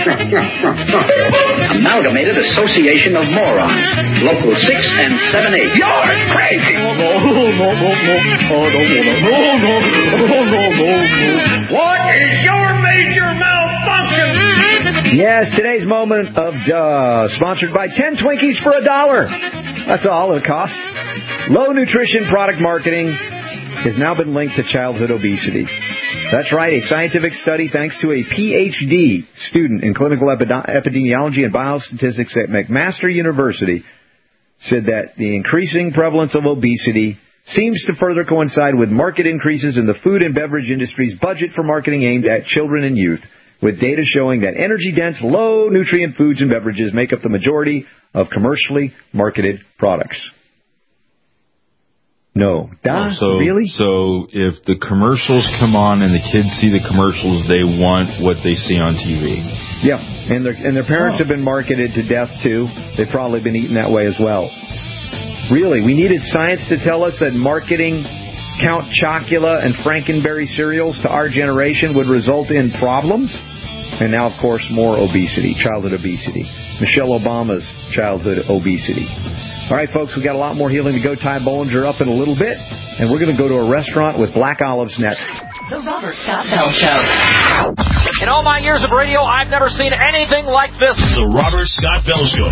Amalgamated Association of Morons. Local six and seven eight. You're crazy! No, no, no, no, no. Oh, no, no, no, no, no, no, no. What is your major malfunction? Yes, today's Moment of Duh, sponsored by ten Twinkies for a dollar. That's all it costs. Low nutrition product marketing has now been linked to childhood obesity. That's right, a scientific study thanks to a P H D student in clinical epidemiology and biostatistics at McMaster University said that the increasing prevalence of obesity seems to further coincide with market increases in the food and beverage industry's budget for marketing aimed at children and youth, with data showing that energy-dense, low-nutrient foods and beverages make up the majority of commercially marketed products. No. Duh, so, really? So if the commercials come on and the kids see the commercials, they want what they see on T V. Yeah, and their, and their parents oh. have been marketed to death, too. They've probably been eaten that way as well. Really, we needed science to tell us that marketing Count Chocula and Frankenberry cereals to our generation would result in problems? And now, of course, more obesity, childhood obesity. Michelle Obama's childhood obesity. All right, folks, we've got a lot more healing to go. Ty Bollinger up in a little bit, and we're going to go to a restaurant with black olives next. The Robert Scott Bell Show. In all my years of radio, I've never seen anything like this. The Robert Scott Bell Show.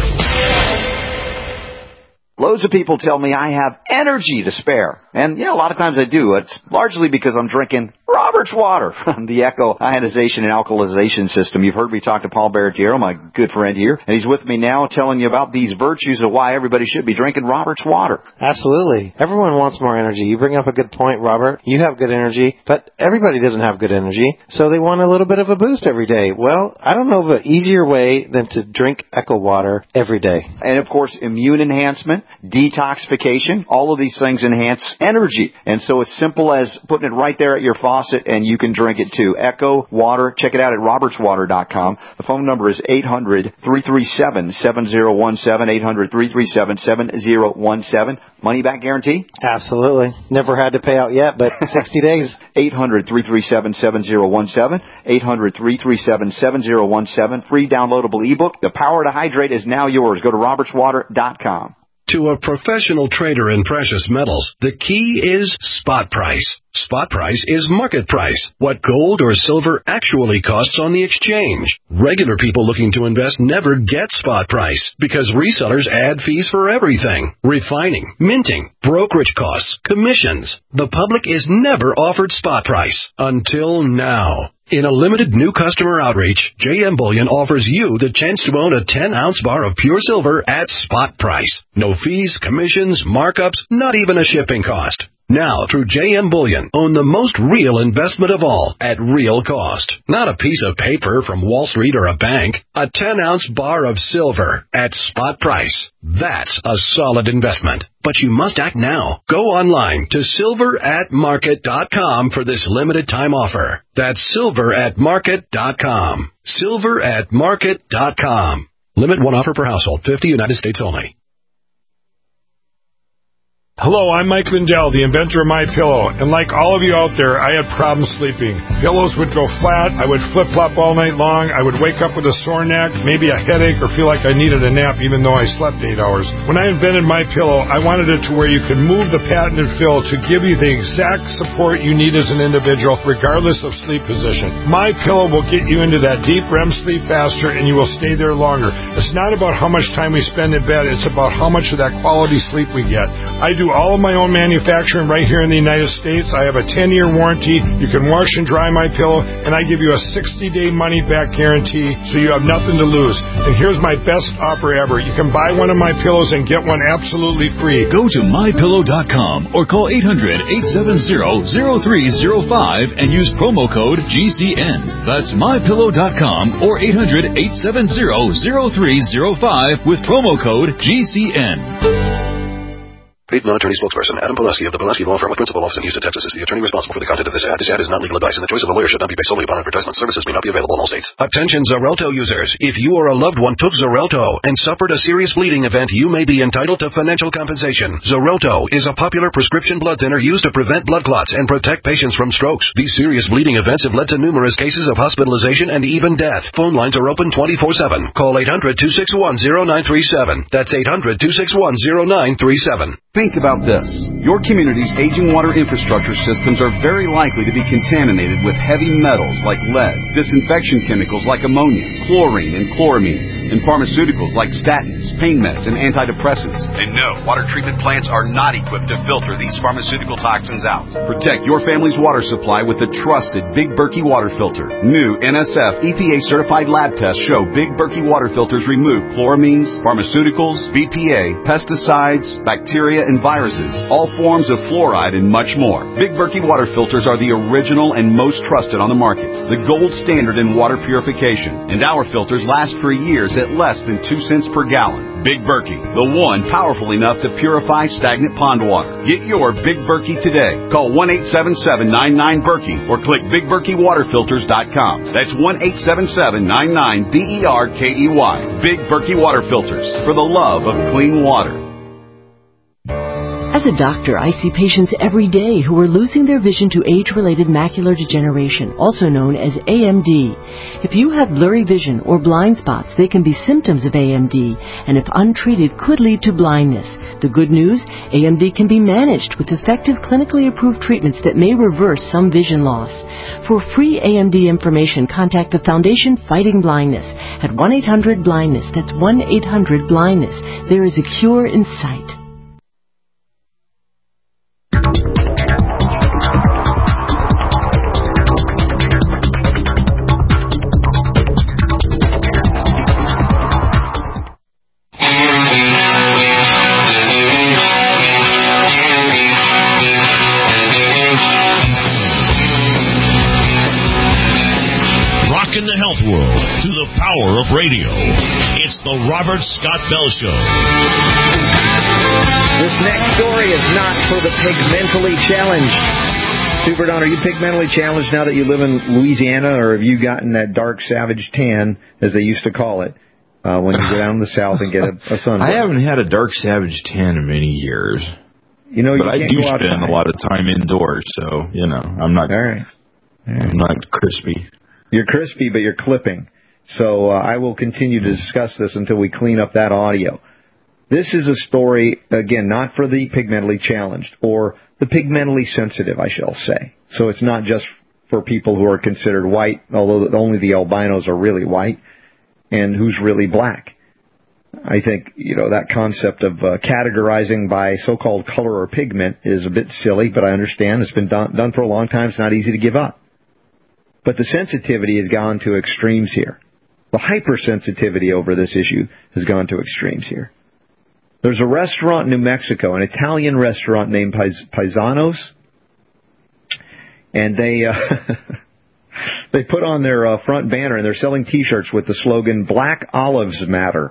Loads of people tell me I have energy to spare. And, yeah, a lot of times I do. It's largely because I'm drinking Robert's water from the Echo Ionization and Alkalization System. You've heard me talk to Paul Barretiero, my good friend here, and he's with me now telling you about these virtues of why everybody should be drinking Robert's water. Absolutely. Everyone wants more energy. You bring up a good point, Robert. You have good energy, but everybody doesn't have good energy, so they want a little bit of a boost every day. Well, I don't know of an easier way than to drink Echo water every day. And, of course, immune enhancement, detoxification, all of these things enhance energy. And so it's simple as putting it right there at your faucet, and you can drink it too. Echo Water. Check it out at roberts water dot com. The phone number is eight hundred, three three seven, seven zero one seven, eight hundred, three three seven, seven zero one seven. Money back guarantee? Absolutely. Never had to pay out yet, but sixty days. eight hundred, three three seven, seven zero one seven. eight hundred, three three seven, seven zero one seven. Free downloadable ebook. The power to hydrate is now yours. Go to roberts water dot com. To a professional trader in precious metals, the key is spot price. Spot price is market price, what gold or silver actually costs on the exchange. Regular people looking to invest never get spot price because resellers add fees for everything. Refining, minting, brokerage costs, commissions. The public is never offered spot price until now. In a limited new customer outreach, J M Bullion offers you the chance to own a ten-ounce bar of pure silver at spot price. No fees, commissions, markups, not even a shipping cost. Now, through J M Bullion, own the most real investment of all at real cost. Not a piece of paper from Wall Street or a bank. A ten-ounce bar of silver at spot price. That's a solid investment. But you must act now. Go online to silver at market dot com for this limited time offer. That's silver at market dot com. silver at market dot com. Limit one offer per household. fifty United States only. Hello, I'm Mike Lindell, the inventor of MyPillow, and like all of you out there, I had problems sleeping. Pillows would go flat, I would flip-flop all night long, I would wake up with a sore neck, maybe a headache, or feel like I needed a nap even though I slept eight hours. When I invented MyPillow, I wanted it to where you could move the patented fill to give you the exact support you need as an individual, regardless of sleep position. MyPillow will get you into that deep R E M sleep faster, and you will stay there longer. It's not about how much time we spend in bed, it's about how much of that quality sleep we get. I do do all of my own manufacturing right here in the United States. I have a ten-year warranty. You can wash and dry my pillow, and I give you a sixty-day money-back guarantee, so you have nothing to lose. And here's my best offer ever. You can buy one of my pillows and get one absolutely free. Go to my pillow dot com or call eight hundred, eight seven zero, zero three zero five and use promo code G C N. That's my pillow dot com or eight hundred, eight seven zero, zero three zero five with promo code G C N. Paid non-attorney spokesperson Adam Pulaski of the Pulaski Law Firm with principal office in Houston, Texas, is the attorney responsible for the content of this ad. This ad is not legal advice, and the choice of a lawyer should not be based solely upon advertisement. Services may not be available in all states. Attention Xarelto users. If you or a loved one took Xarelto and suffered a serious bleeding event, you may be entitled to financial compensation. Xarelto is a popular prescription blood thinner used to prevent blood clots and protect patients from strokes. These serious bleeding events have led to numerous cases of hospitalization and even death. Phone lines are open twenty-four seven. Call eight hundred, two six one, zero nine three seven. That's eight hundred, two six one, zero nine three seven. Think about this. Your community's aging water infrastructure systems are very likely to be contaminated with heavy metals like lead, disinfection chemicals like ammonia, chlorine and chloramines, and pharmaceuticals like statins, pain meds, and antidepressants. And no, water treatment plants are not equipped to filter these pharmaceutical toxins out. Protect your family's water supply with the trusted Big Berkey water filter. New N S F E P A-certified lab tests show Big Berkey water filters remove chloramines, pharmaceuticals, B P A, pesticides, bacteria, and viruses, all forms of fluoride, and much more. Big Berkey water filters are the original and most trusted on the market, the gold standard in water purification, and our filters last for years at less than two cents per gallon. Big Berkey, the one powerful enough to purify stagnant pond water. Get your Big Berkey today. Call one eight seven seven, nine nine, Berkey or click big berkey water filters dot com. That's one eight seven seven, nine nine, B E R K E Y. Big Berkey water filters, for the love of clean water. As a doctor, I see patients every day who are losing their vision to age-related macular degeneration, also known as A M D. If you have blurry vision or blind spots, they can be symptoms of A M D, and if untreated, could lead to blindness. The good news, A M D can be managed with effective clinically approved treatments that may reverse some vision loss. For free A M D information, contact the Foundation Fighting Blindness at one eight hundred blindness. That's one eight hundred blindness. There is a cure in sight. Of radio. It's the Robert Scott Bell Show. This next story is not for the pigmentally challenged. Super Don, are you pigmentally challenged now that you live in Louisiana, or have you gotten that dark savage tan, as they used to call it, uh, when you go down to the south and get a, a sunburn? I haven't had a dark savage tan in many years. You know, but you I can't do go spend outside. a lot of time indoors, so you know I'm not. All right. All right. I'm not crispy. You're crispy, but you're clipping. So uh, I will continue to discuss this until we clean up that audio. This is a story, again, not for the pigmentally challenged, or the pigmentally sensitive, I shall say. So it's not just for people who are considered white, although only the albinos are really white, and who's really black. I think, you know, that concept of uh, categorizing by so-called color or pigment is a bit silly, but I understand it's been done, done for a long time. It's not easy to give up. But the sensitivity has gone to extremes here. The hypersensitivity over this issue has gone to extremes here. There's a restaurant in New Mexico, an Italian restaurant named Pais- Paisanos, and they uh, they put on their uh, front banner, and they're selling T-shirts with the slogan "Black Olives Matter."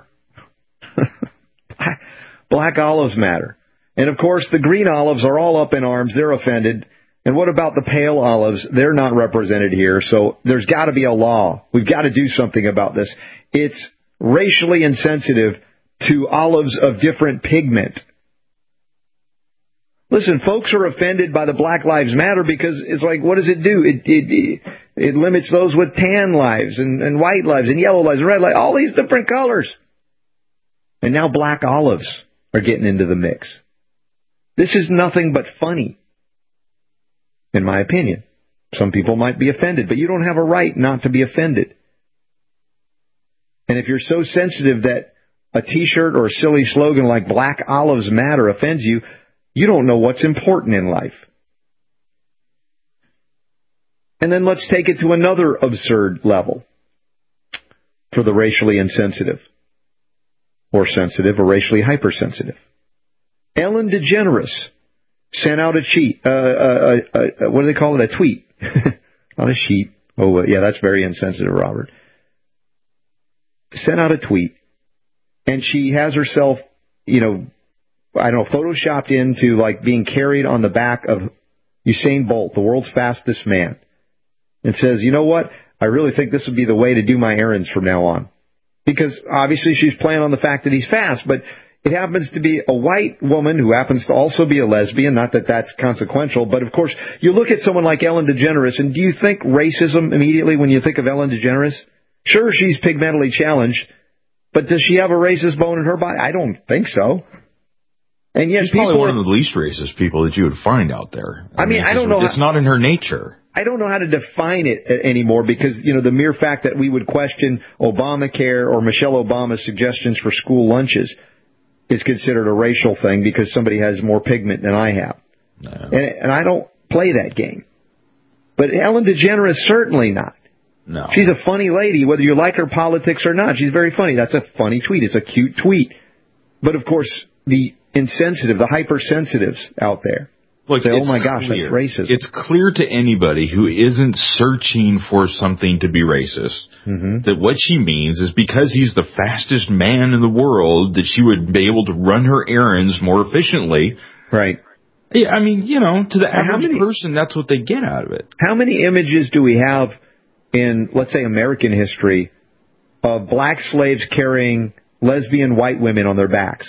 Black Olives Matter. And, of course, the green olives are all up in arms. They're offended. And what about the pale olives? They're not represented here, so there's got to be a law. We've got to do something about this. It's racially insensitive to olives of different pigment. Listen, folks are offended by the Black Lives Matter because it's like, what does it do? It it, it limits those with tan lives and, and white lives and yellow lives and red lives, all these different colors. And now black olives are getting into the mix. This is nothing but funny. In my opinion. Some people might be offended, but you don't have a right not to be offended. And if you're so sensitive that a T-shirt or a silly slogan like Black Olives Matter offends you, You don't know what's important in life. And then let's take it to another absurd level for the racially insensitive or sensitive or racially hypersensitive. Ellen DeGeneres sent out a cheat. Uh, uh, uh, uh, what do they call it? A tweet. Not a sheet. Oh, uh, yeah, that's very insensitive, Robert. Sent out a tweet. And she has herself, you know, I don't know, photoshopped into like being carried on the back of Usain Bolt, the world's fastest man. And says, you know what? I really think this would be the way to do my errands from now on. Because obviously she's playing on the fact that he's fast, but it happens to be a white woman who happens to also be a lesbian. Not that that's consequential, but of course, you look at someone like Ellen DeGeneres, and do you think racism immediately when you think of Ellen DeGeneres? Sure, she's pigmentally challenged, but does she have a racist bone in her body? I don't think so. And yet, she's people probably one are, of the least racist people that you would find out there. I, I mean, mean I don't know. It's how, not in her nature. I don't know how to define it anymore because, you know, the mere fact that we would question Obamacare or Michelle Obama's suggestions for school lunches is considered a racial thing because somebody has more pigment than I have. No. And, and I don't play that game. But Ellen DeGeneres, certainly not. No. She's a funny lady, whether you like her politics or not. She's very funny. That's a funny tweet. It's a cute tweet. But, of course, the insensitive, the hypersensitives out there Look, say, oh, my clear. gosh, that's racist. It's clear to anybody who isn't searching for something to be racist mm-hmm. that what she means is because he's the fastest man in the world that she would be able to run her errands more efficiently. Right. Yeah, I mean, you know, to the average many, person, that's what they get out of it. How many images do we have in, let's say, American history of black slaves carrying lesbian white women on their backs?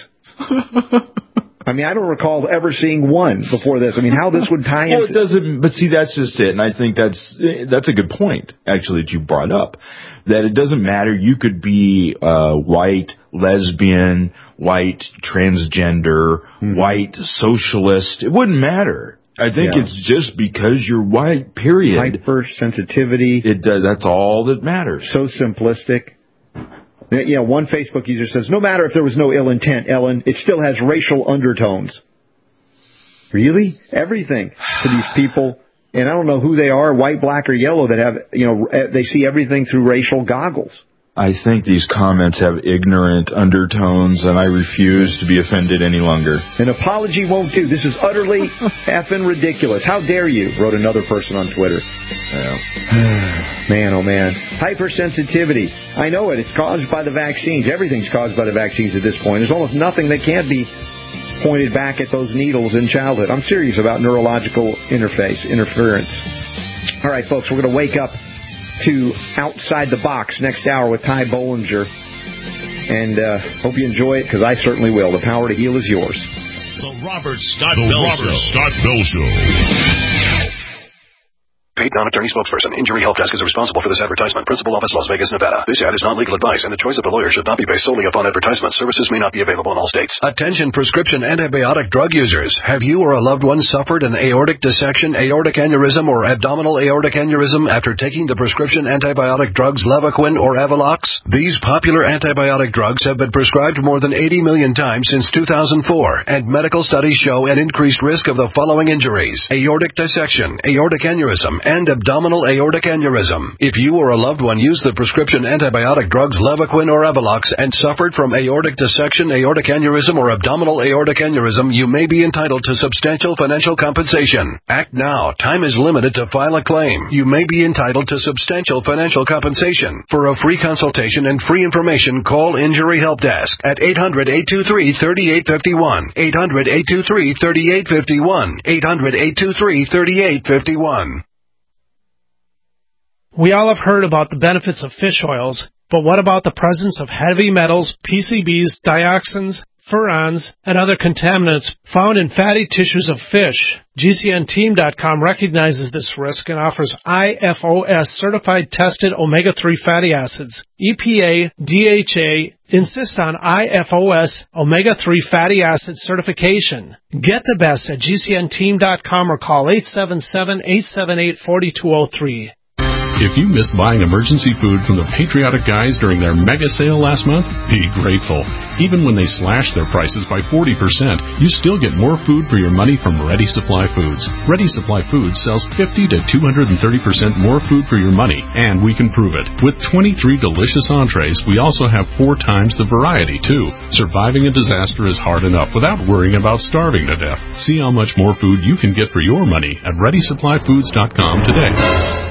I mean, I don't recall ever seeing one before this. I mean, how this would tie into... Well, it doesn't... But see, that's just it. And I think that's that's a good point, actually, that you brought up. That it doesn't matter. You could be uh, white, lesbian, white, transgender, mm-hmm. white, socialist. It wouldn't matter. I think yeah. it's just because you're white, period. Hypersensitivity. It does. That's all that matters. So simplistic. Yeah, one Facebook user says, no matter if there was no ill intent, Ellen, it still has racial undertones. Really? Everything to these people. And I don't know who they are, white, black, or yellow, that have, you know, they see everything through racial goggles. I think these comments have ignorant undertones, and I refuse to be offended any longer. An apology won't do. This is utterly effing ridiculous. How dare you, wrote another person on Twitter. Yeah. Man, oh man. Hypersensitivity. I know it. It's caused by the vaccines. Everything's caused by the vaccines at this point. There's almost nothing that can't be pointed back at those needles in childhood. I'm serious about neurological interface, interference. All right, folks, we're going to wake up to Outside the Box next hour with Ty Bollinger. And uh, hope you enjoy it, because I certainly will. The power to heal is yours. The Robert Scott the Bell Robert Show. Scott Bell Show. Paid non-attorney spokesperson. Injury Help Desk is responsible for this advertisement. Principal office, Las Vegas, Nevada. This ad is not legal advice, and the choice of a lawyer should not be based solely upon advertisement. Services may not be available in all states. Attention prescription antibiotic drug users. Have you or a loved one suffered an aortic dissection, aortic aneurysm, or abdominal aortic aneurysm after taking the prescription antibiotic drugs Levaquin or Avelox? These popular antibiotic drugs have been prescribed more than eighty million times since two thousand four, and medical studies show an increased risk of the following injuries: aortic dissection, aortic aneurysm, and abdominal aortic aneurysm. If you or a loved one used the prescription antibiotic drugs Levaquin or Avelox and suffered from aortic dissection, aortic aneurysm, or abdominal aortic aneurysm, you may be entitled to substantial financial compensation. Act now. Time is limited to file a claim. You may be entitled to substantial financial compensation. For a free consultation and free information, call Injury Help Desk at eight hundred, eight two three, three eight five one, eight hundred, eight two three, three eight five one, eight hundred, eight two three, three eight five one. We all have heard about the benefits of fish oils, but what about the presence of heavy metals, P C Bs, dioxins, furans, and other contaminants found in fatty tissues of fish? G C N team dot com recognizes this risk and offers I F O S certified tested omega three fatty acids. E P A, D H A insist on I F O S omega three fatty acid certification. Get the best at G C N team dot com or call eight seven seven, eight seven eight, four two zero three. If you missed buying emergency food from the Patriotic Guys during their mega sale last month, be grateful. Even when they slashed their prices by forty percent, you still get more food for your money from Ready Supply Foods. Ready Supply Foods sells fifty to two hundred thirty percent more food for your money, and we can prove it. With twenty-three delicious entrees, we also have four times the variety, too. Surviving a disaster is hard enough without worrying about starving to death. See how much more food you can get for your money at ready supply foods dot com today.